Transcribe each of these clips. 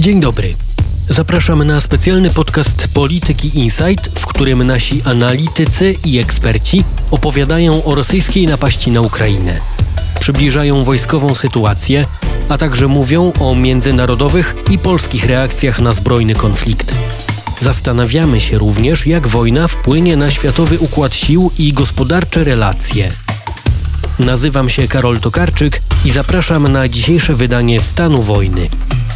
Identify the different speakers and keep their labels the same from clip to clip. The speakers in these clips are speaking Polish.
Speaker 1: Dzień dobry. Zapraszamy na specjalny podcast Polityki Insight, w którym nasi analitycy i eksperci opowiadają o rosyjskiej napaści na Ukrainę. Przybliżają wojskową sytuację, a także mówią o międzynarodowych i polskich reakcjach na zbrojny konflikt. Zastanawiamy się również, jak wojna wpłynie na światowy układ sił i gospodarcze relacje. Nazywam się Karol Tokarczyk i zapraszam na dzisiejsze wydanie Stanu Wojny.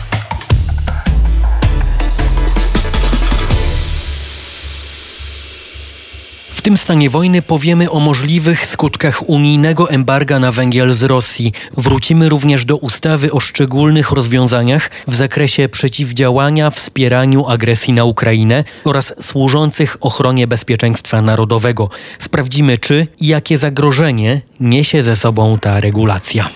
Speaker 1: W tym stanie wojny powiemy o możliwych skutkach unijnego embarga na węgiel z Rosji. Wrócimy również do ustawy o szczególnych rozwiązaniach w zakresie przeciwdziałania wspieraniu agresji na Ukrainę oraz służących ochronie bezpieczeństwa narodowego. Sprawdzimy, czy i jakie zagrożenie niesie ze sobą ta regulacja.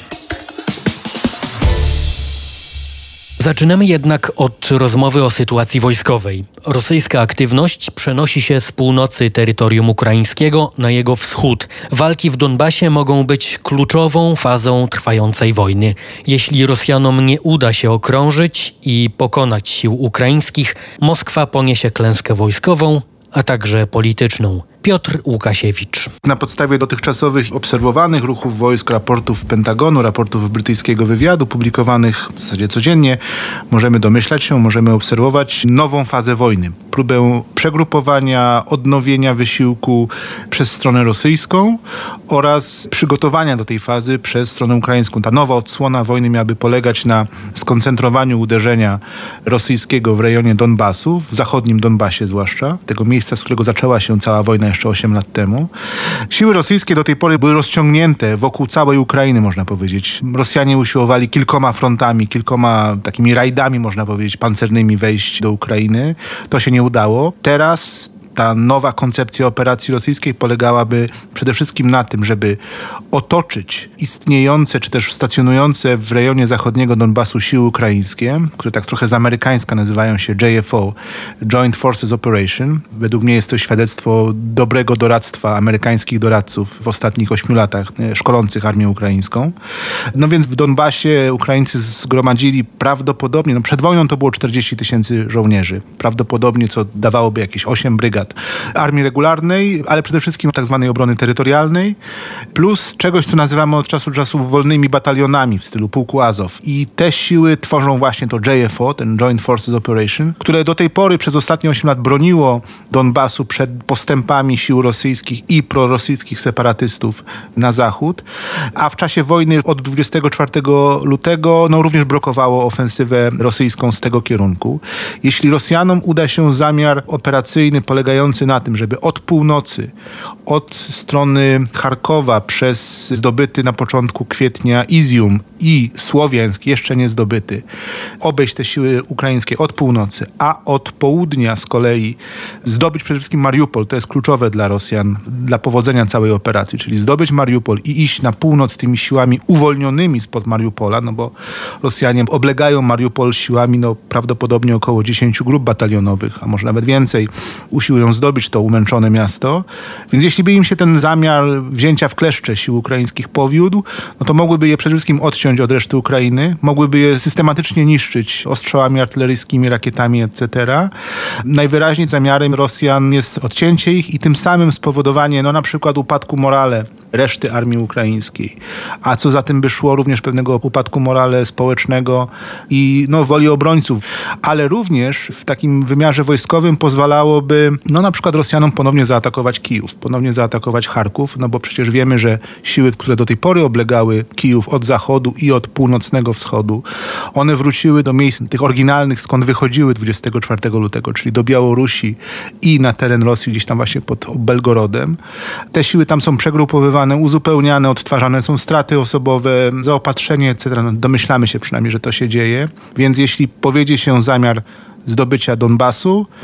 Speaker 1: Zaczynamy jednak od rozmowy o sytuacji wojskowej. Rosyjska aktywność przenosi się z północy terytorium ukraińskiego na jego wschód. Walki w Donbasie mogą być kluczową fazą trwającej wojny. Jeśli Rosjanom nie uda się okrążyć i pokonać sił ukraińskich, Moskwa poniesie klęskę wojskową, a także polityczną. Piotr Łukasiewicz.
Speaker 2: Na podstawie dotychczasowych obserwowanych ruchów wojsk, raportów Pentagonu, raportów brytyjskiego wywiadu, publikowanych w zasadzie codziennie, możemy domyślać się, możemy obserwować nową fazę wojny. Próbę przegrupowania, odnowienia wysiłku przez stronę rosyjską oraz przygotowania do tej fazy przez stronę ukraińską. Ta nowa odsłona wojny miałaby polegać na skoncentrowaniu uderzenia rosyjskiego w rejonie Donbasu, w zachodnim Donbasie zwłaszcza, tego miejsca, z którego zaczęła się cała wojna jeszcze 8 lat temu. Siły rosyjskie do tej pory były rozciągnięte wokół całej Ukrainy, można powiedzieć. Rosjanie usiłowali kilkoma frontami, kilkoma takimi rajdami, można powiedzieć, pancernymi wejść do Ukrainy. To się nie udało. Teraz ta nowa koncepcja operacji rosyjskiej polegałaby przede wszystkim na tym, żeby otoczyć istniejące czy też stacjonujące w rejonie zachodniego Donbasu siły ukraińskie, które tak trochę z amerykańska nazywają się JFO, Joint Forces Operation. Według mnie jest to świadectwo dobrego doradztwa amerykańskich doradców w ostatnich 8 latach szkolących armię ukraińską. No więc w Donbasie Ukraińcy zgromadzili prawdopodobnie, przed wojną to było 40 000 żołnierzy. Prawdopodobnie, co dawałoby jakieś 8 brygad armii regularnej, ale przede wszystkim tak zwanej obrony terytorialnej, plus czegoś, co nazywamy od czasu do czasu wolnymi batalionami w stylu Pułku Azow. I te siły tworzą właśnie to JFO, ten Joint Forces Operation, które do tej pory przez ostatnie 8 lat broniło Donbasu przed postępami sił rosyjskich i prorosyjskich separatystów na zachód, a w czasie wojny od 24 lutego również blokowało ofensywę rosyjską z tego kierunku. Jeśli Rosjanom uda się zamiar operacyjny polegający na tym, żeby od północy, od strony Charkowa przez zdobyty na początku kwietnia Izium i Słowiańsk, jeszcze nie zdobyty, obejść te siły ukraińskie od północy, a od południa z kolei zdobyć przede wszystkim Mariupol. To jest kluczowe dla Rosjan, dla powodzenia całej operacji, czyli zdobyć Mariupol i iść na północ tymi siłami uwolnionymi spod Mariupola, bo Rosjanie oblegają Mariupol siłami prawdopodobnie około 10 grup batalionowych, a może nawet więcej. Usiłują zdobyć to umęczone miasto. Więc jeśli by im się ten zamiar wzięcia w kleszcze sił ukraińskich powiódł, to mogłyby je przede wszystkim odciąć od reszty Ukrainy, mogłyby je systematycznie niszczyć ostrzałami artyleryjskimi, rakietami, etc. Najwyraźniej zamiarem Rosjan jest odcięcie ich i tym samym spowodowanie na przykład upadku morale reszty armii ukraińskiej. A co za tym by szło, również pewnego upadku morale społecznego i woli obrońców. Ale również w takim wymiarze wojskowym pozwalałoby na przykład Rosjanom ponownie zaatakować Kijów, ponownie zaatakować Charków, bo przecież wiemy, że siły, które do tej pory oblegały Kijów od zachodu i od północnego wschodu, one wróciły do miejsc tych oryginalnych, skąd wychodziły 24 lutego, czyli do Białorusi i na teren Rosji, gdzieś tam właśnie pod Belgorodem. Te siły tam są przegrupowywane, uzupełniane, odtwarzane są straty osobowe, zaopatrzenie, etc. Domyślamy się przynajmniej, że to się dzieje. Więc jeśli powiedzie się zamiar zdobycia Donbasu,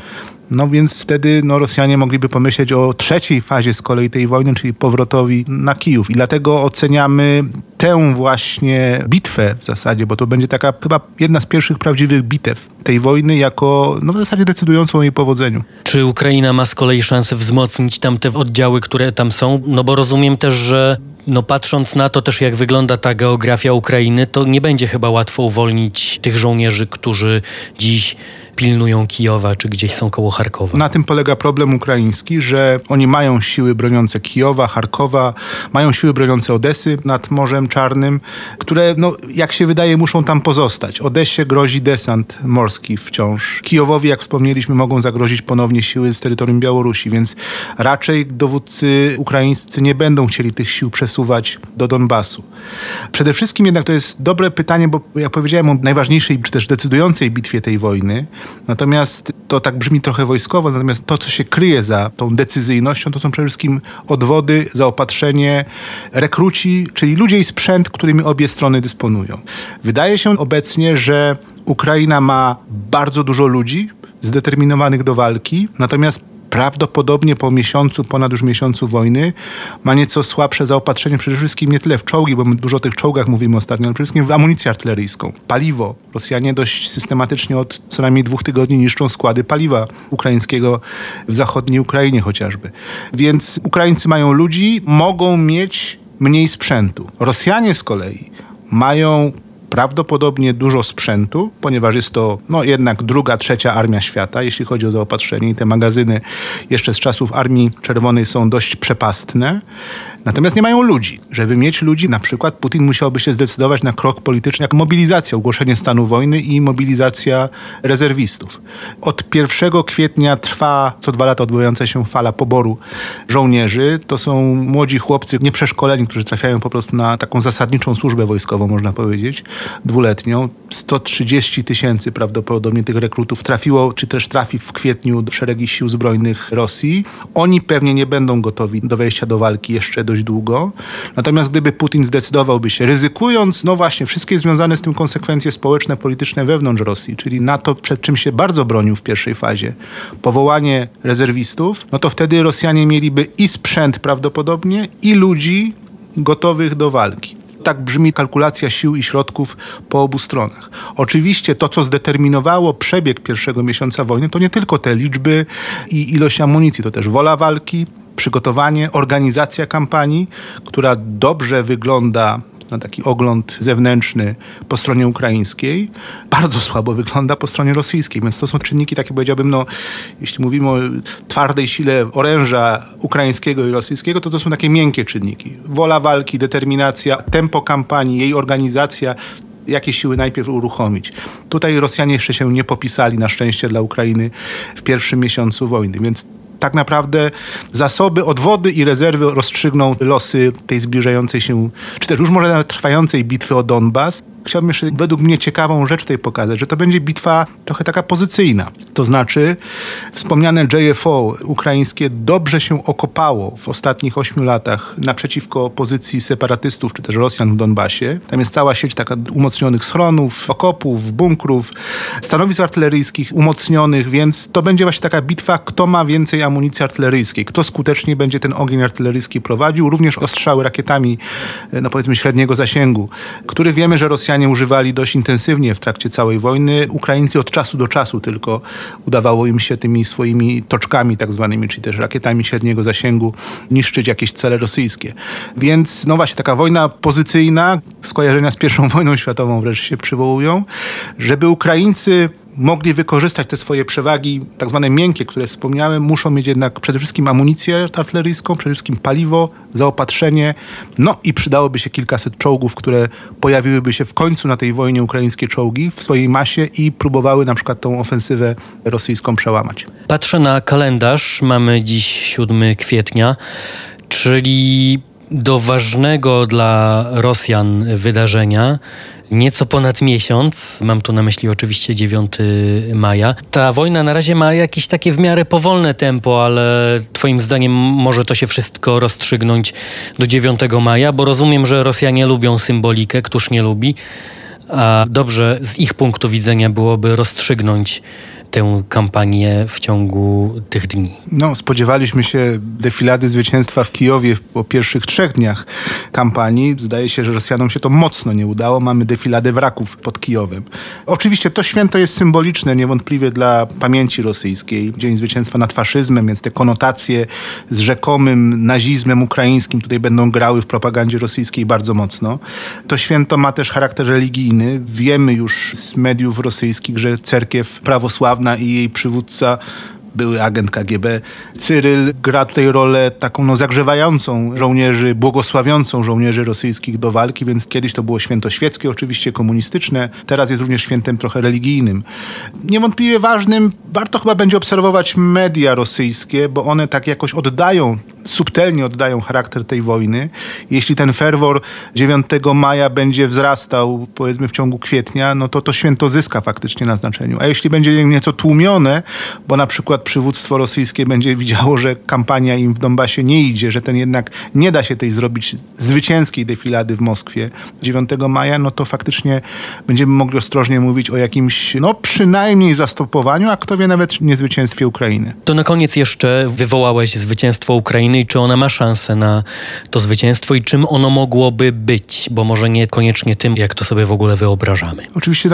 Speaker 2: No więc wtedy Rosjanie mogliby pomyśleć o trzeciej fazie z kolei tej wojny, czyli powrotowi na Kijów. I dlatego oceniamy tę właśnie bitwę w zasadzie, bo to będzie taka chyba jedna z pierwszych prawdziwych bitew tej wojny jako w zasadzie decydującą o jej powodzeniu.
Speaker 1: Czy Ukraina ma z kolei szansę wzmocnić tamte oddziały, które tam są? No bo rozumiem też, że patrząc na to też, jak wygląda ta geografia Ukrainy, to nie będzie chyba łatwo uwolnić tych żołnierzy, którzy dziś pilnują Kijowa, czy gdzieś są koło Charkowa.
Speaker 2: Na tym polega problem ukraiński, że oni mają siły broniące Kijowa, Charkowa, mają siły broniące Odesy nad Morzem Czarnym, które, jak się wydaje, muszą tam pozostać. Odesie grozi desant morski wciąż. Kijowowi, jak wspomnieliśmy, mogą zagrozić ponownie siły z terytorium Białorusi, więc raczej dowódcy ukraińscy nie będą chcieli tych sił przesuwać do Donbasu. Przede wszystkim jednak to jest dobre pytanie, bo jak powiedziałem o najważniejszej, czy też decydującej bitwie tej wojny, natomiast to tak brzmi trochę wojskowo, natomiast to, co się kryje za tą decyzyjnością, to są przede wszystkim odwody, zaopatrzenie, rekruci, czyli ludzie i sprzęt, którymi obie strony dysponują. Wydaje się obecnie, że Ukraina ma bardzo dużo ludzi zdeterminowanych do walki, natomiast prawdopodobnie po ponad już miesiącu wojny ma nieco słabsze zaopatrzenie, przede wszystkim nie tyle w czołgi, bo my dużo o tych czołgach mówimy ostatnio, ale przede wszystkim w amunicję artyleryjską. Paliwo. Rosjanie dość systematycznie od co najmniej 2 tygodni niszczą składy paliwa ukraińskiego w zachodniej Ukrainie chociażby. Więc Ukraińcy mają ludzi, mogą mieć mniej sprzętu. Rosjanie z kolei mają prawdopodobnie dużo sprzętu, ponieważ jest to jednak druga, trzecia armia świata, jeśli chodzi o zaopatrzenie i te magazyny jeszcze z czasów Armii Czerwonej są dość przepastne. Natomiast nie mają ludzi. Żeby mieć ludzi, na przykład Putin musiałby się zdecydować na krok polityczny jak mobilizacja, ogłoszenie stanu wojny i mobilizacja rezerwistów. Od 1 kwietnia trwa co 2 lata odbywająca się fala poboru żołnierzy. To są młodzi chłopcy nieprzeszkoleni, którzy trafiają po prostu na taką zasadniczą służbę wojskową, można powiedzieć, 2-letnią. 130 000 prawdopodobnie tych rekrutów trafiło, czy też trafi w kwietniu w szeregi sił zbrojnych Rosji. Oni pewnie nie będą gotowi do wejścia do walki jeszcze dość długo. Natomiast gdyby Putin zdecydowałby się, ryzykując, właśnie, wszystkie związane z tym konsekwencje społeczne, polityczne wewnątrz Rosji, czyli na to, przed czym się bardzo bronił w pierwszej fazie, powołanie rezerwistów, to wtedy Rosjanie mieliby i sprzęt prawdopodobnie, i ludzi gotowych do walki. Tak brzmi kalkulacja sił i środków po obu stronach. Oczywiście to, co zdeterminowało przebieg pierwszego miesiąca wojny, to nie tylko te liczby i ilość amunicji, to też wola walki, przygotowanie, organizacja kampanii, która dobrze wygląda na taki ogląd zewnętrzny po stronie ukraińskiej, bardzo słabo wygląda po stronie rosyjskiej. Więc to są czynniki takie, powiedziałbym, jeśli mówimy o twardej sile oręża ukraińskiego i rosyjskiego, to są takie miękkie czynniki. Wola walki, determinacja, tempo kampanii, jej organizacja, jakie siły najpierw uruchomić. Tutaj Rosjanie jeszcze się nie popisali, na szczęście dla Ukrainy, w pierwszym miesiącu wojny, więc tak naprawdę zasoby, odwody i rezerwy rozstrzygną losy tej zbliżającej się, czy też już może nawet trwającej bitwy o Donbas. Chciałbym jeszcze według mnie ciekawą rzecz tutaj pokazać, że to będzie bitwa trochę taka pozycyjna. To znaczy wspomniane JFO ukraińskie dobrze się okopało w ostatnich 8 latach naprzeciwko pozycji separatystów, czy też Rosjan w Donbasie. Tam jest cała sieć taka umocnionych schronów, okopów, bunkrów, stanowisk artyleryjskich umocnionych, więc to będzie właśnie taka bitwa, kto ma więcej amunicji artyleryjskiej, kto skuteczniej będzie ten ogień artyleryjski prowadził, również ostrzały rakietami, powiedzmy średniego zasięgu, których wiemy, że Rosjanie używali dość intensywnie w trakcie całej wojny. Ukraińcy od czasu do czasu tylko udawało im się tymi swoimi toczkami tak zwanymi, czyli też rakietami średniego zasięgu niszczyć jakieś cele rosyjskie. Więc właśnie taka wojna pozycyjna, skojarzenia z I wojną światową wreszcie się przywołują, żeby Ukraińcy mogli wykorzystać te swoje przewagi, tak zwane miękkie, które wspomniałem, muszą mieć jednak przede wszystkim amunicję artyleryjską, przede wszystkim paliwo, zaopatrzenie, i przydałoby się kilkaset czołgów, które pojawiłyby się w końcu na tej wojnie, ukraińskie czołgi w swojej masie i próbowały na przykład tą ofensywę rosyjską przełamać.
Speaker 1: Patrzę na kalendarz, mamy dziś 7 kwietnia, czyli do ważnego dla Rosjan wydarzenia nieco ponad miesiąc, mam tu na myśli oczywiście 9 maja. Ta wojna na razie ma jakieś takie w miarę powolne tempo, ale twoim zdaniem może to się wszystko rozstrzygnąć do 9 maja, bo rozumiem, że Rosjanie lubią symbolikę, któż nie lubi, a dobrze z ich punktu widzenia byłoby rozstrzygnąć tę kampanię w ciągu tych dni?
Speaker 2: Spodziewaliśmy się defilady zwycięstwa w Kijowie po pierwszych 3 dniach kampanii. Zdaje się, że Rosjanom się to mocno nie udało. Mamy defiladę wraków pod Kijowem. Oczywiście to święto jest symboliczne niewątpliwie dla pamięci rosyjskiej. Dzień zwycięstwa nad faszyzmem, więc te konotacje z rzekomym nazizmem ukraińskim tutaj będą grały w propagandzie rosyjskiej bardzo mocno. To święto ma też charakter religijny. Wiemy już z mediów rosyjskich, że cerkiew prawosławna i jej przywódca, były agent KGB, Cyryl, gra tutaj rolę taką zagrzewającą żołnierzy, błogosławiącą żołnierzy rosyjskich do walki, więc kiedyś to było święto świeckie, oczywiście komunistyczne, teraz jest również świętem trochę religijnym. Niewątpliwie ważnym, warto chyba będzie obserwować media rosyjskie, bo one tak jakoś subtelnie oddają charakter tej wojny. Jeśli ten ferwor 9 maja będzie wzrastał, powiedzmy w ciągu kwietnia, to święto zyska faktycznie na znaczeniu. A jeśli będzie nieco tłumione, bo na przykład przywództwo rosyjskie będzie widziało, że kampania im w Donbasie nie idzie, że jednak nie da się tej zrobić zwycięskiej defilady w Moskwie 9 maja, to faktycznie będziemy mogli ostrożnie mówić o jakimś, przynajmniej zastopowaniu, a kto wie, nawet niezwycięstwie Ukrainy.
Speaker 1: To na koniec jeszcze wywołałeś zwycięstwo Ukrainy i czy ona ma szansę na to zwycięstwo i czym ono mogłoby być, bo może niekoniecznie tym, jak to sobie w ogóle wyobrażamy.
Speaker 2: Oczywiście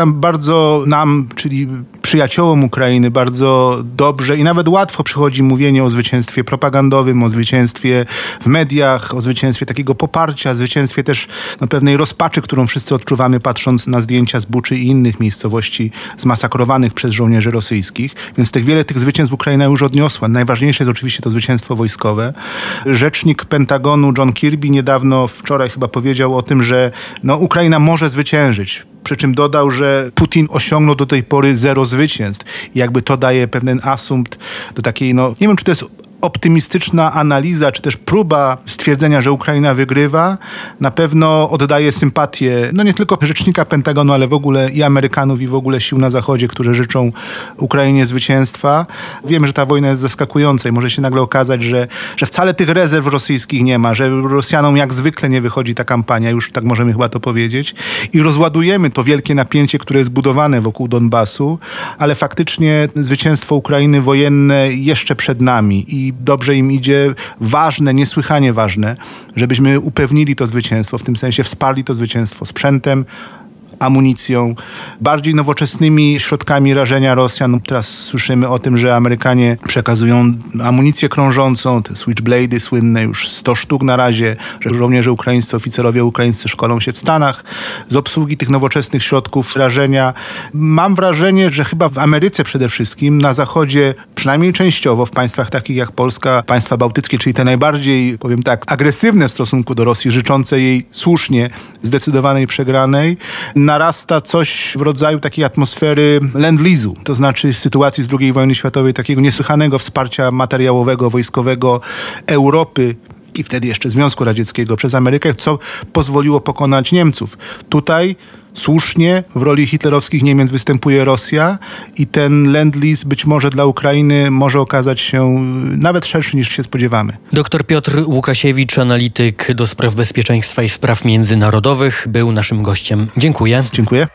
Speaker 2: nam, czyli przyjaciołom Ukrainy, bardzo dobrze i nawet łatwo przychodzi mówienie o zwycięstwie propagandowym, o zwycięstwie w mediach, o zwycięstwie takiego poparcia, zwycięstwie też pewnej rozpaczy, którą wszyscy odczuwamy, patrząc na zdjęcia z Buczy i innych miejscowości zmasakrowanych przez żołnierzy rosyjskich. Więc wiele tych zwycięstw Ukraina już odniosła. Najważniejsze jest oczywiście to zwycięstwo wojskowe. Rzecznik Pentagonu John Kirby wczoraj chyba powiedział o tym, że Ukraina może zwyciężyć. Przy czym dodał, że Putin osiągnął do tej pory 0 zwycięstw. I jakby to daje pewien asumpt do takiej, nie wiem, czy to jest optymistyczna analiza, czy też próba stwierdzenia, że Ukraina wygrywa, na pewno oddaje sympatię, nie tylko rzecznika Pentagonu, ale w ogóle i Amerykanów, i w ogóle sił na Zachodzie, które życzą Ukrainie zwycięstwa. Wiemy, że ta wojna jest zaskakująca i może się nagle okazać, że wcale tych rezerw rosyjskich nie ma, że Rosjanom jak zwykle nie wychodzi ta kampania, już tak możemy chyba to powiedzieć, i rozładujemy to wielkie napięcie, które jest budowane wokół Donbasu, ale faktycznie zwycięstwo Ukrainy wojenne jeszcze przed nami i dobrze im idzie, ważne, niesłychanie ważne, żebyśmy upewnili to zwycięstwo, w tym sensie wsparli to zwycięstwo sprzętem, amunicją, bardziej nowoczesnymi środkami rażenia Rosjan. Teraz słyszymy o tym, że Amerykanie przekazują amunicję krążącą, te switchblade'y słynne, już 100 sztuk na razie, że żołnierze ukraińscy, oficerowie ukraińscy szkolą się w Stanach z obsługi tych nowoczesnych środków rażenia. Mam wrażenie, że chyba w Ameryce przede wszystkim, na Zachodzie, przynajmniej częściowo, w państwach takich jak Polska, państwa bałtyckie, czyli te najbardziej, powiem tak, agresywne w stosunku do Rosji, życzące jej słusznie zdecydowanej przegranej, narasta coś w rodzaju takiej atmosfery Land-Lease'u, to znaczy sytuacji z II wojny światowej, takiego niesłychanego wsparcia materiałowego, wojskowego Europy i wtedy jeszcze Związku Radzieckiego przez Amerykę, co pozwoliło pokonać Niemców. Tutaj słusznie w roli hitlerowskich Niemiec występuje Rosja i ten Land-Lease być może dla Ukrainy może okazać się nawet szerszy niż się spodziewamy.
Speaker 1: Dr Piotr Łukasiewicz, analityk do spraw bezpieczeństwa i spraw międzynarodowych, był naszym gościem. Dziękuję.
Speaker 2: Dziękuję.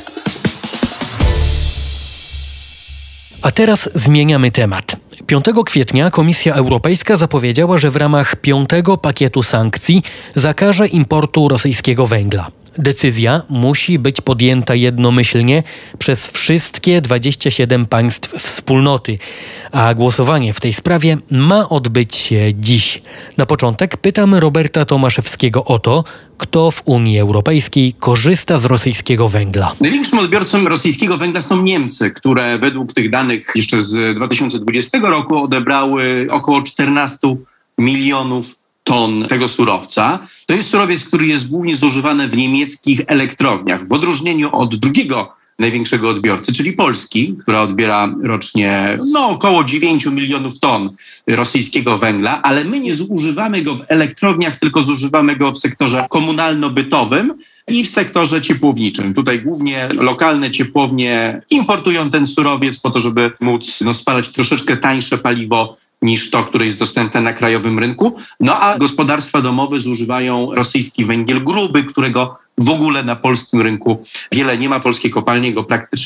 Speaker 1: A teraz zmieniamy temat. 5 kwietnia Komisja Europejska zapowiedziała, że w ramach 5. pakietu sankcji zakaże importu rosyjskiego węgla. Decyzja musi być podjęta jednomyślnie przez wszystkie 27 państw wspólnoty, a głosowanie w tej sprawie ma odbyć się dziś. Na początek pytamy Roberta Tomaszewskiego o to, kto w Unii Europejskiej korzysta z rosyjskiego węgla.
Speaker 3: Największym odbiorcą rosyjskiego węgla są Niemcy, które według tych danych jeszcze z 2020 roku odebrały około 14 milionów ton tego surowca. To jest surowiec, który jest głównie zużywany w niemieckich elektrowniach, w odróżnieniu od drugiego największego odbiorcy, czyli Polski, która odbiera rocznie około 9 milionów ton rosyjskiego węgla, ale my nie zużywamy go w elektrowniach, tylko zużywamy go w sektorze komunalno-bytowym i w sektorze ciepłowniczym. Tutaj głównie lokalne ciepłownie importują ten surowiec po to, żeby móc spalać troszeczkę tańsze paliwo niż to, które jest dostępne na krajowym rynku. A gospodarstwa domowe zużywają rosyjski węgiel gruby, którego w ogóle na polskim rynku wiele nie ma. Polskie kopalnie go praktycznie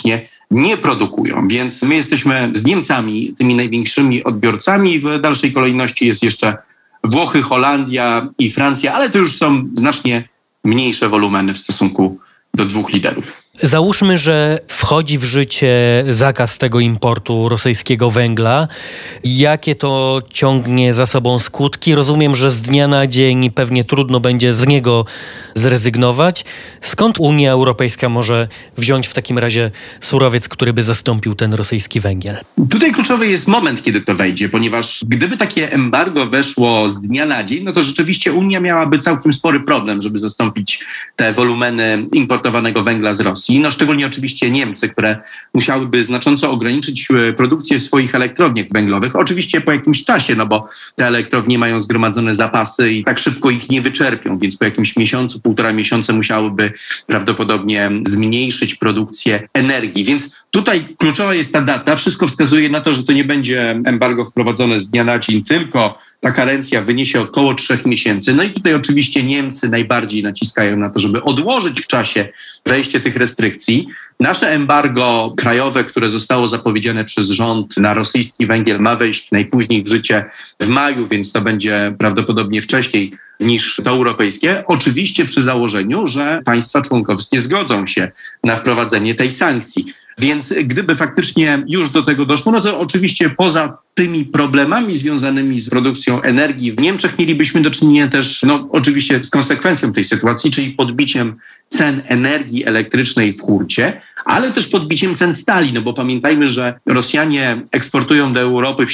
Speaker 3: nie produkują. Więc my jesteśmy z Niemcami tymi największymi odbiorcami. W dalszej kolejności jest jeszcze Włochy, Holandia i Francja, ale to już są znacznie mniejsze wolumeny w stosunku do dwóch liderów.
Speaker 1: Załóżmy, że wchodzi w życie zakaz tego importu rosyjskiego węgla. Jakie to ciągnie za sobą skutki? Rozumiem, że z dnia na dzień pewnie trudno będzie z niego zrezygnować. Skąd Unia Europejska może wziąć w takim razie surowiec, który by zastąpił ten rosyjski węgiel?
Speaker 3: Tutaj kluczowy jest moment, kiedy to wejdzie, ponieważ gdyby takie embargo weszło z dnia na dzień, no to rzeczywiście Unia miałaby całkiem spory problem, żeby zastąpić te wolumeny importowanego węgla z Rosji. No szczególnie oczywiście Niemcy, które musiałyby znacząco ograniczyć produkcję w swoich elektrowniach węglowych. Oczywiście po jakimś czasie, no bo te elektrownie mają zgromadzone zapasy i tak szybko ich nie wyczerpią, więc po jakimś miesiącu, 1,5 miesiąca musiałyby prawdopodobnie zmniejszyć produkcję energii. Więc tutaj kluczowa jest ta data. Wszystko wskazuje na to, że to nie będzie embargo wprowadzone z dnia na dzień, tylko ta karencja wyniesie około 3 miesięcy. No i tutaj oczywiście Niemcy najbardziej naciskają na to, żeby odłożyć w czasie wejście tych restrykcji. Nasze embargo krajowe, które zostało zapowiedziane przez rząd na rosyjski węgiel, ma wejść najpóźniej w życie w maju, więc to będzie prawdopodobnie wcześniej niż to europejskie. Oczywiście przy założeniu, że państwa członkowskie zgodzą się na wprowadzenie tej sankcji. Więc gdyby faktycznie już do tego doszło, no to oczywiście poza tymi problemami związanymi z produkcją energii w Niemczech mielibyśmy do czynienia też, no oczywiście z konsekwencją tej sytuacji, czyli podbiciem cen energii elektrycznej w hurcie, ale też podbiciem cen stali, no bo pamiętajmy, że Rosjanie eksportują do Europy w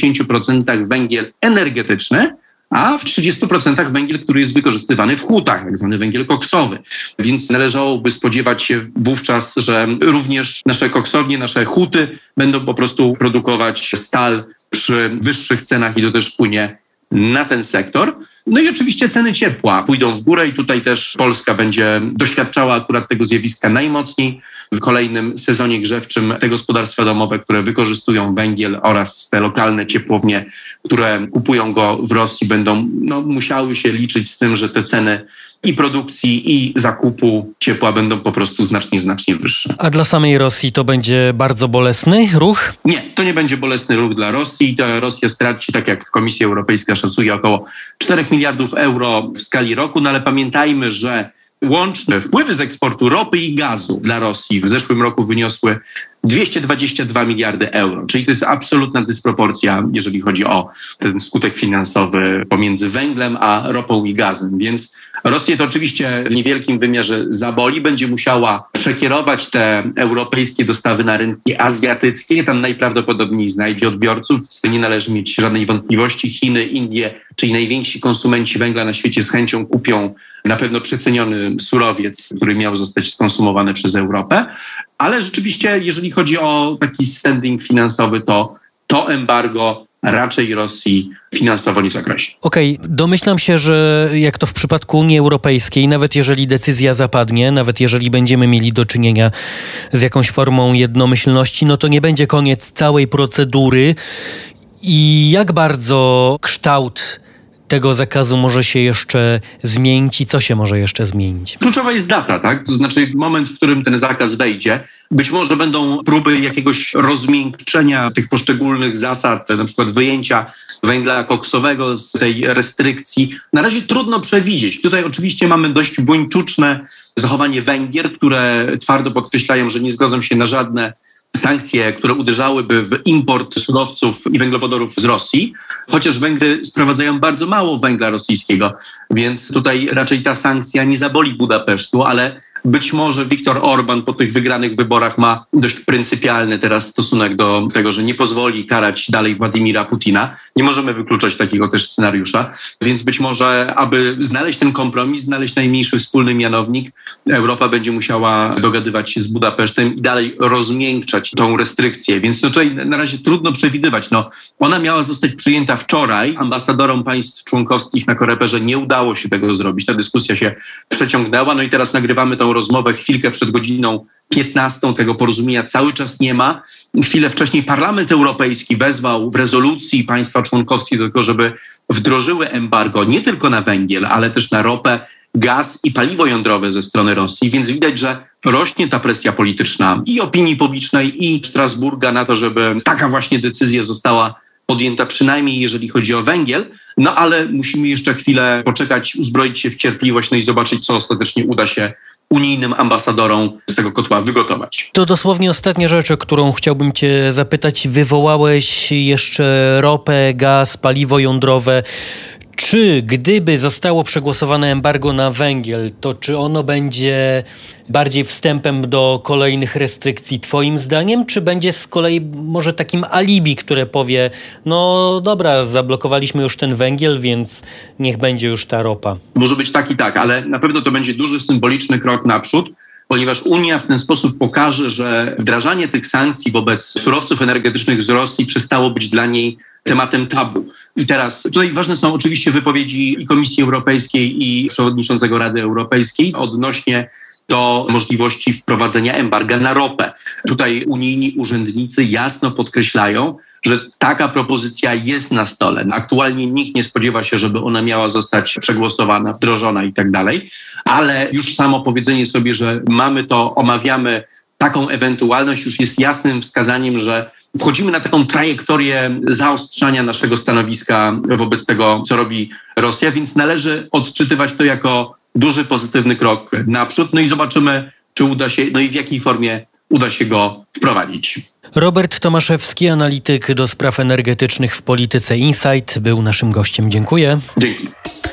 Speaker 3: 70% węgiel energetyczny, a w 30% węgiel, który jest wykorzystywany w hutach, tak zwany węgiel koksowy. Więc należałoby spodziewać się wówczas, że również nasze koksownie, nasze huty będą po prostu produkować stal przy wyższych cenach i to też wpłynie na ten sektor. No i oczywiście ceny ciepła pójdą w górę i tutaj też Polska będzie doświadczała akurat tego zjawiska najmocniej. W kolejnym sezonie grzewczym te gospodarstwa domowe, które wykorzystują węgiel oraz te lokalne ciepłownie, które kupują go w Rosji, będą musiały się liczyć z tym, że te ceny i produkcji, i zakupu ciepła będą po prostu znacznie wyższe.
Speaker 1: A dla samej Rosji to będzie bardzo bolesny ruch?
Speaker 3: Nie, to nie będzie bolesny ruch dla Rosji. Rosja straci, tak jak Komisja Europejska szacuje, około 4 miliardów euro w skali roku, no ale pamiętajmy, że łączne wpływy z eksportu ropy i gazu dla Rosji w zeszłym roku wyniosły 222 miliardy euro, czyli to jest absolutna dysproporcja, jeżeli chodzi o ten skutek finansowy pomiędzy węglem a ropą i gazem. Więc Rosję to oczywiście w niewielkim wymiarze zaboli, będzie musiała przekierować te europejskie dostawy na rynki azjatyckie, tam najprawdopodobniej znajdzie odbiorców, co nie należy mieć żadnej wątpliwości. Chiny, Indie, czyli najwięksi konsumenci węgla na świecie z chęcią kupią na pewno przeceniony surowiec, który miał zostać skonsumowany przez Europę. Ale rzeczywiście, jeżeli chodzi o taki standing finansowy, to embargo raczej Rosji finansowo nie zagrozi.
Speaker 1: Okej, domyślam się, że jak to w przypadku Unii Europejskiej, nawet jeżeli decyzja zapadnie, nawet jeżeli będziemy mieli do czynienia z jakąś formą jednomyślności, no to nie będzie koniec całej procedury. I jak bardzo kształt tego zakazu może się jeszcze zmienić i co się może jeszcze zmienić?
Speaker 3: Kluczowa jest data, tak? To znaczy moment, w którym ten zakaz wejdzie. Być może będą próby jakiegoś rozmiękczenia tych poszczególnych zasad, na przykład wyjęcia węgla koksowego z tej restrykcji. Na razie trudno przewidzieć. Tutaj oczywiście mamy dość buńczuczne zachowanie Węgier, które twardo podkreślają, że nie zgodzą się na żadne sankcje, które uderzałyby w import surowców i węglowodorów z Rosji, chociaż Węgry sprowadzają bardzo mało węgla rosyjskiego, więc tutaj raczej ta sankcja nie zaboli Budapesztu, ale być może Viktor Orban po tych wygranych wyborach ma dość pryncypialny teraz stosunek do tego, że nie pozwoli karać dalej Władimira Putina. Nie możemy wykluczać takiego też scenariusza, więc być może, aby znaleźć ten kompromis, znaleźć najmniejszy wspólny mianownik, Europa będzie musiała dogadywać się z Budapesztem i dalej rozmiękczać tą restrykcję. Więc tutaj na razie trudno przewidywać. Ona miała zostać przyjęta wczoraj. Ambasadorom państw członkowskich na Koreperze nie udało się tego zrobić. Ta dyskusja się przeciągnęła. I teraz nagrywamy tą rozmowę chwilkę przed godziną 15. Tego porozumienia cały czas nie ma. Chwilę wcześniej Parlament Europejski wezwał w rezolucji państwa członkowskie do tego, żeby wdrożyły embargo nie tylko na węgiel, ale też na ropę, gaz i paliwo jądrowe ze strony Rosji. Więc widać, że rośnie ta presja polityczna i opinii publicznej, i Strasburga na to, żeby taka właśnie decyzja została podjęta, przynajmniej jeżeli chodzi o węgiel. No ale musimy jeszcze chwilę poczekać, uzbroić się w cierpliwość, no i zobaczyć, co ostatecznie uda się unijnym ambasadorom z tego kotła wygotować.
Speaker 1: To dosłownie ostatnia rzecz, o którą chciałbym cię zapytać. Wywołałeś jeszcze ropę, gaz, paliwo jądrowe. Czy gdyby zostało przegłosowane embargo na węgiel, to czy ono będzie bardziej wstępem do kolejnych restrykcji twoim zdaniem, czy będzie z kolei może takim alibi, które powie, no dobra, zablokowaliśmy już ten węgiel, więc niech będzie już ta ropa?
Speaker 3: Może być tak i tak, ale na pewno to będzie duży symboliczny krok naprzód, ponieważ Unia w ten sposób pokaże, że wdrażanie tych sankcji wobec surowców energetycznych z Rosji przestało być dla niej tematem tabu. I teraz tutaj ważne są oczywiście wypowiedzi i Komisji Europejskiej, i przewodniczącego Rady Europejskiej odnośnie do możliwości wprowadzenia embarga na ropę. Tutaj unijni urzędnicy jasno podkreślają, że taka propozycja jest na stole. Aktualnie nikt nie spodziewa się, żeby ona miała zostać przegłosowana, wdrożona i tak dalej, ale już samo powiedzenie sobie, że mamy to, omawiamy taką ewentualność, już jest jasnym wskazaniem, że wchodzimy na taką trajektorię zaostrzania naszego stanowiska wobec tego, co robi Rosja, więc należy odczytywać to jako duży, pozytywny krok naprzód. No i zobaczymy, czy uda się, no i w jakiej formie uda się go wprowadzić.
Speaker 1: Robert Tomaszewski, analityk do spraw energetycznych w Polityce Insight, był naszym gościem. Dziękuję.
Speaker 3: Dzięki.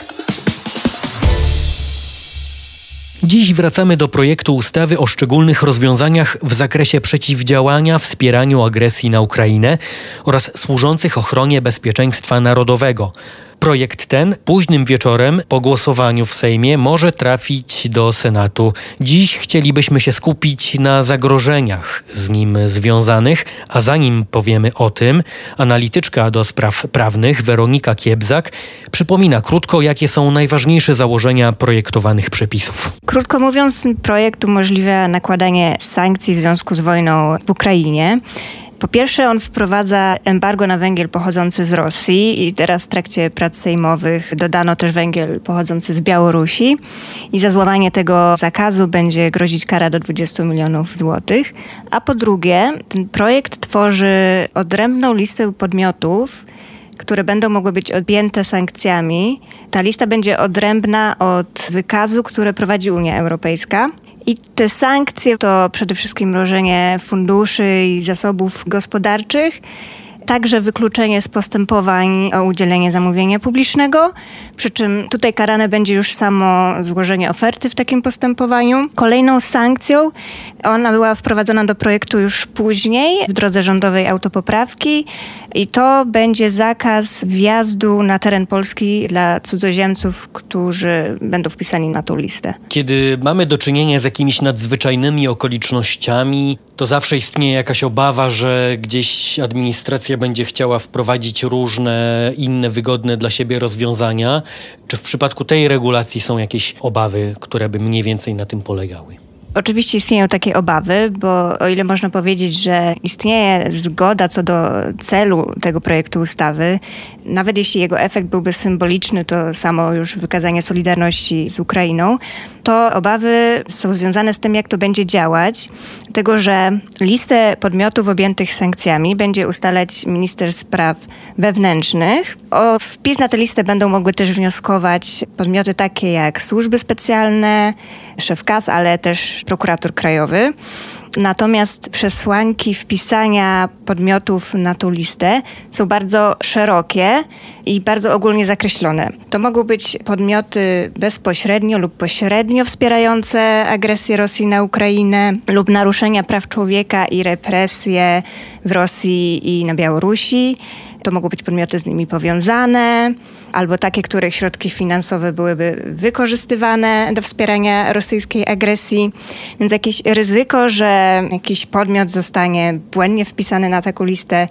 Speaker 1: Dziś wracamy do projektu ustawy o szczególnych rozwiązaniach w zakresie przeciwdziałania wspieraniu agresji na Ukrainę oraz służących ochronie bezpieczeństwa narodowego. Projekt ten późnym wieczorem po głosowaniu w Sejmie może trafić do Senatu. Dziś chcielibyśmy się skupić na zagrożeniach z nim związanych, a zanim powiemy o tym, analityczka do spraw prawnych Weronika Kiebzak przypomina krótko, jakie są najważniejsze założenia projektowanych przepisów.
Speaker 4: Krótko mówiąc, projekt umożliwia nakładanie sankcji w związku z wojną w Ukrainie. Po pierwsze, on wprowadza embargo na węgiel pochodzący z Rosji i teraz w trakcie prac sejmowych dodano też węgiel pochodzący z Białorusi i za złamanie tego zakazu będzie grozić kara do 20 milionów złotych. A po drugie, ten projekt tworzy odrębną listę podmiotów, które będą mogły być objęte sankcjami. Ta lista będzie odrębna od wykazu, który prowadzi Unia Europejska. I te sankcje to przede wszystkim mrożenie funduszy i zasobów gospodarczych, także wykluczenie z postępowań o udzielenie zamówienia publicznego, przy czym tutaj karane będzie już samo złożenie oferty w takim postępowaniu. Kolejną sankcją, ona była wprowadzona do projektu już później w drodze rządowej autopoprawki i to będzie zakaz wjazdu na teren Polski dla cudzoziemców, którzy będą wpisani na tą listę.
Speaker 1: Kiedy mamy do czynienia z jakimiś nadzwyczajnymi okolicznościami, to zawsze istnieje jakaś obawa, że gdzieś administracja będzie chciała wprowadzić różne inne wygodne dla siebie rozwiązania. Czy w przypadku tej regulacji są jakieś obawy, które by mniej więcej na tym polegały?
Speaker 4: Oczywiście istnieją takie obawy, bo o ile można powiedzieć, że istnieje zgoda co do celu tego projektu ustawy, nawet jeśli jego efekt byłby symboliczny, to samo już wykazanie solidarności z Ukrainą, to obawy są związane z tym, jak to będzie działać, dlatego że listę podmiotów objętych sankcjami będzie ustalać minister spraw wewnętrznych. O wpis na tę listę będą mogły też wnioskować podmioty takie jak służby specjalne, szef KAS, ale też prokurator krajowy. Natomiast przesłanki wpisania podmiotów na tą listę są bardzo szerokie i bardzo ogólnie zakreślone. To mogą być podmioty bezpośrednio lub pośrednio wspierające agresję Rosji na Ukrainę lub naruszenia praw człowieka i represje w Rosji i na Białorusi. To mogą być podmioty z nimi powiązane, albo takie, których środki finansowe byłyby wykorzystywane do wspierania rosyjskiej agresji. Więc jakieś ryzyko, że jakiś podmiot zostanie błędnie wpisany na taką listę,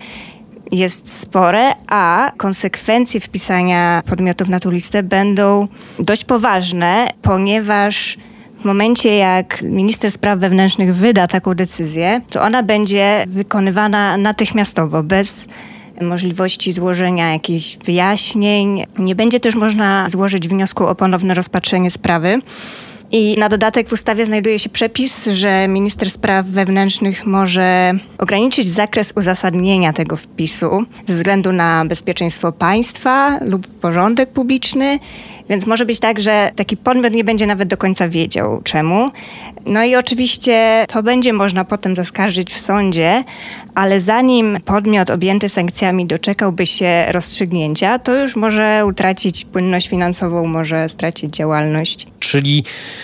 Speaker 4: jest spore, a konsekwencje wpisania podmiotów na tą listę będą dość poważne, ponieważ w momencie, jak minister spraw wewnętrznych wyda taką decyzję, to ona będzie wykonywana natychmiastowo, bez możliwości złożenia jakichś wyjaśnień. Nie będzie też można złożyć wniosku o ponowne rozpatrzenie sprawy. I na dodatek w ustawie znajduje się przepis, że minister spraw wewnętrznych może ograniczyć zakres uzasadnienia tego wpisu ze względu na bezpieczeństwo państwa lub porządek publiczny. Więc może być tak, że taki podmiot nie będzie nawet do końca wiedział czemu. No i oczywiście to będzie można potem zaskarżyć w sądzie, ale zanim podmiot objęty sankcjami doczekałby się rozstrzygnięcia, to już może utracić płynność finansową, może stracić działalność.
Speaker 1: Czyli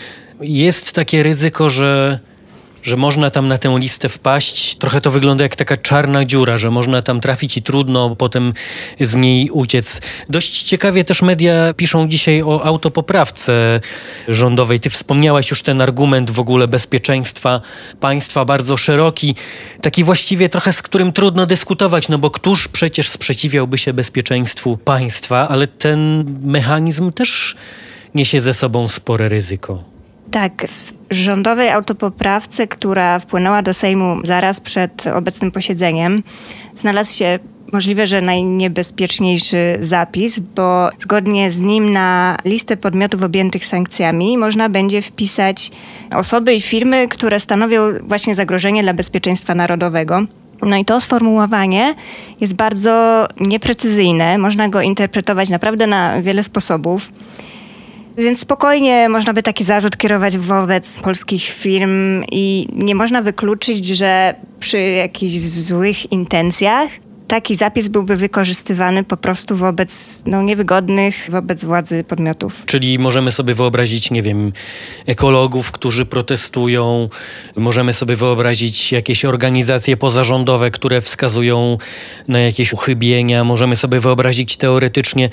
Speaker 1: jest takie ryzyko, że można tam na tę listę wpaść. Trochę to wygląda jak taka czarna dziura, że można tam trafić i trudno potem z niej uciec. Dość ciekawie też media piszą dzisiaj o autopoprawce rządowej. Ty wspomniałaś już ten argument w ogóle bezpieczeństwa państwa, bardzo szeroki, taki właściwie trochę z którym trudno dyskutować, no bo któż przecież sprzeciwiałby się bezpieczeństwu państwa, ale ten mechanizm też niesie ze sobą spore ryzyko.
Speaker 4: Tak, w rządowej autopoprawce, która wpłynęła do Sejmu zaraz przed obecnym posiedzeniem, znalazł się możliwe, że najniebezpieczniejszy zapis, bo zgodnie z nim na listę podmiotów objętych sankcjami można będzie wpisać osoby i firmy, które stanowią właśnie zagrożenie dla bezpieczeństwa narodowego. No i to sformułowanie jest bardzo nieprecyzyjne, można go interpretować naprawdę na wiele sposobów. Więc spokojnie można by taki zarzut kierować wobec polskich firm i nie można wykluczyć, że przy jakichś złych intencjach taki zapis byłby wykorzystywany po prostu wobec niewygodnych wobec władzy podmiotów.
Speaker 1: Czyli możemy sobie wyobrazić, nie wiem, ekologów, którzy protestują, możemy sobie wyobrazić jakieś organizacje pozarządowe, które wskazują na jakieś uchybienia, możemy sobie wyobrazić teoretycznie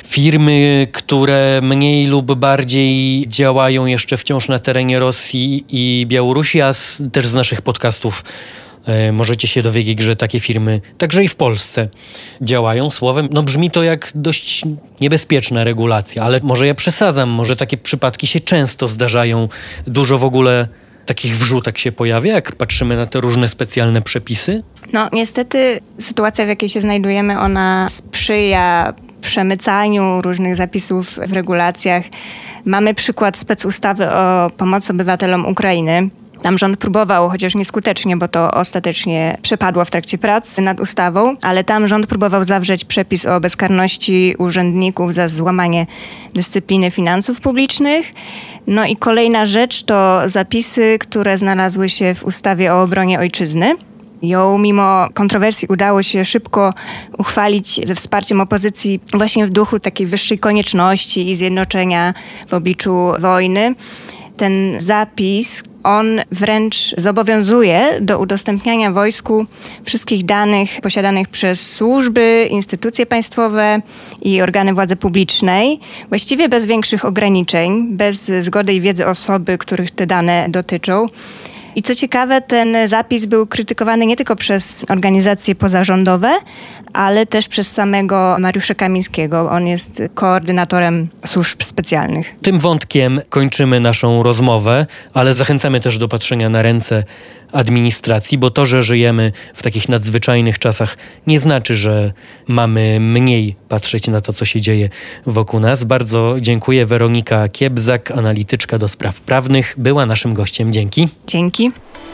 Speaker 1: firmy, które mniej lub bardziej działają jeszcze wciąż na terenie Rosji i Białorusi, a też z naszych podcastów możecie się dowiedzieć, że takie firmy także i w Polsce działają. Słowem, brzmi to jak dość niebezpieczna regulacja, ale może ja przesadzam, może takie przypadki się często zdarzają. Dużo w ogóle takich wrzutek się pojawia, jak patrzymy na te różne specjalne przepisy?
Speaker 4: Niestety sytuacja, w jakiej się znajdujemy, ona sprzyja przemycaniu różnych zapisów w regulacjach. Mamy przykład specustawy o pomocy obywatelom Ukrainy. Tam rząd próbował, chociaż nieskutecznie, bo to ostatecznie przepadło w trakcie prac nad ustawą, ale tam rząd próbował zawrzeć przepis o bezkarności urzędników za złamanie dyscypliny finansów publicznych. No i kolejna rzecz to zapisy, które znalazły się w ustawie o obronie ojczyzny. Ją mimo kontrowersji udało się szybko uchwalić ze wsparciem opozycji właśnie w duchu takiej wyższej konieczności i zjednoczenia w obliczu wojny. Ten zapis, on wręcz zobowiązuje do udostępniania wojsku wszystkich danych posiadanych przez służby, instytucje państwowe i organy władzy publicznej, właściwie bez większych ograniczeń, bez zgody i wiedzy osoby, których te dane dotyczą. I co ciekawe, ten zapis był krytykowany nie tylko przez organizacje pozarządowe, ale też przez samego Mariusza Kamińskiego. On jest koordynatorem służb specjalnych.
Speaker 1: Tym wątkiem kończymy naszą rozmowę, ale zachęcamy też do patrzenia na ręce administracji, bo to, że żyjemy w takich nadzwyczajnych czasach, nie znaczy, że mamy mniej patrzeć na to, co się dzieje wokół nas. Bardzo dziękuję. Weronika Kiebzak, analityczka do spraw prawnych, była naszym gościem. Dzięki.
Speaker 4: Dzięki.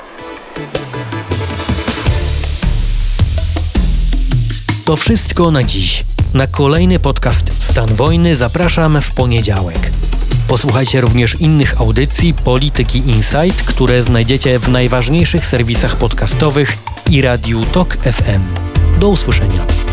Speaker 1: To wszystko na dziś. Na kolejny podcast Stan Wojny zapraszam w poniedziałek. Posłuchajcie również innych audycji Polityki Insight, które znajdziecie w najważniejszych serwisach podcastowych i Radiu Tok FM. Do usłyszenia.